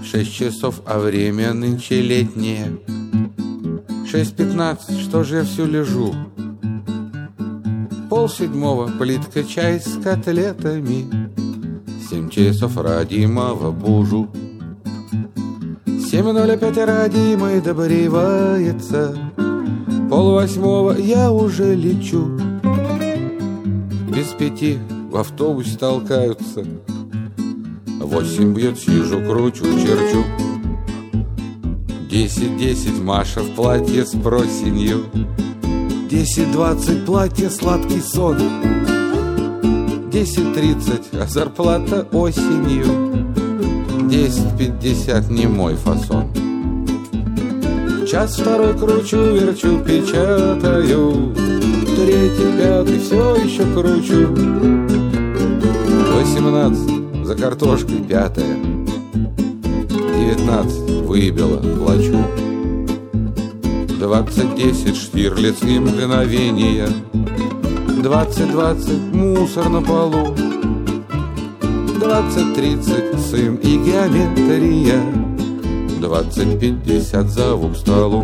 6 часов, а время нынче летнее. 6:15, что же я все лежу? 6:30, плитка чай с котлетами. 7 часов, родимого бужу. 7:05, родимый добревается. 7:30 я уже лечу. Без 5 в автобусе толкаются. 8 бьет, сижу, кручу, черчу. 10:10, Маша в платье с просенью. 10:20, платье, сладкий сон. 10:30, а зарплата осенью. 10:50, не мой фасон. 1:02, кручу, верчу, печатаю. 3, 5, все еще кручу. 18, за картошкой 5. 19, выбило, плачу. 20:10, Штирлиц и мгновения. 20:20, мусор на полу. 20:30, сын и геометрия. 20:50, зову к столу.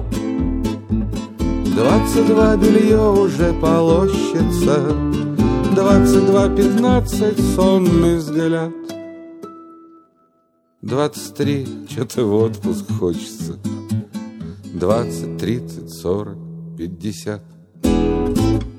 22, белье уже полощется. 22:15, сонный взгляд. 23, что-то в отпуск хочется. 20, 30, 40, 50.